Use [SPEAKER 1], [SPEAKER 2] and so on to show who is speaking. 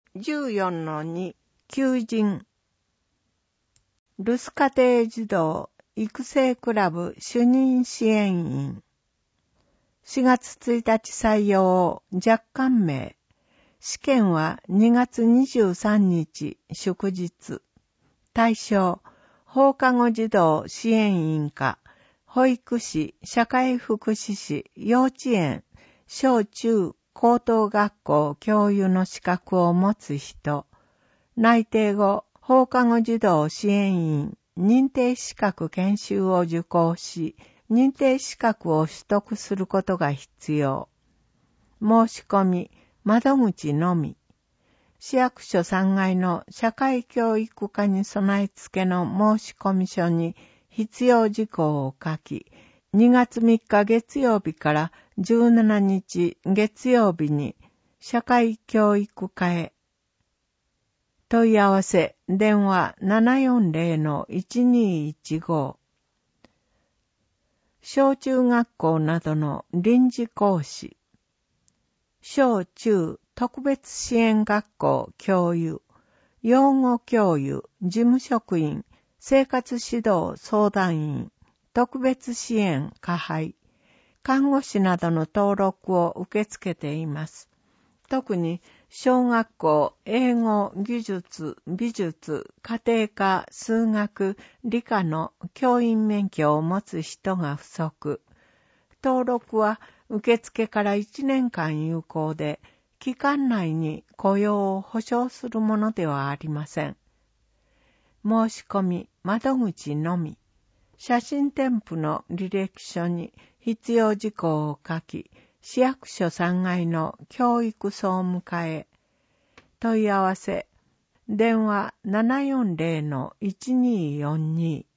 [SPEAKER 1] 14-2 求人留守家庭児童育成クラブ主任支援員4月1日採用若干名試験は2月23日祝日対象放課後児童支援員課保育士社会福祉士幼稚園小中高等学校教諭の資格を持つ人、内定後、放課後児童支援員、認定資格研修を受講し、認定資格を取得することが必要。申し込み、窓口のみ。市役所3階の社会教育課に備え付けの申込書に必要事項を書き、2月3日月曜日から17日月曜日に社会教育課へ。問い合わせ、電話 740-1215。小中学校などの臨時講師。小中特別支援学校教諭、養護教諭、事務職員、生活指導相談員、特別支援加配、看護師などの登録を受け付けています。特に小学校、英語、技術、美術、家庭科、数学、理科の教員免許を持つ人が不足。登録は受付から1年間有効で、期間内に雇用を保障するものではありません。申し込み、窓口のみ。写真添付の履歴書に必要事項を書き、市役所3階の教育総務課へ。問い合わせ、電話 740-1242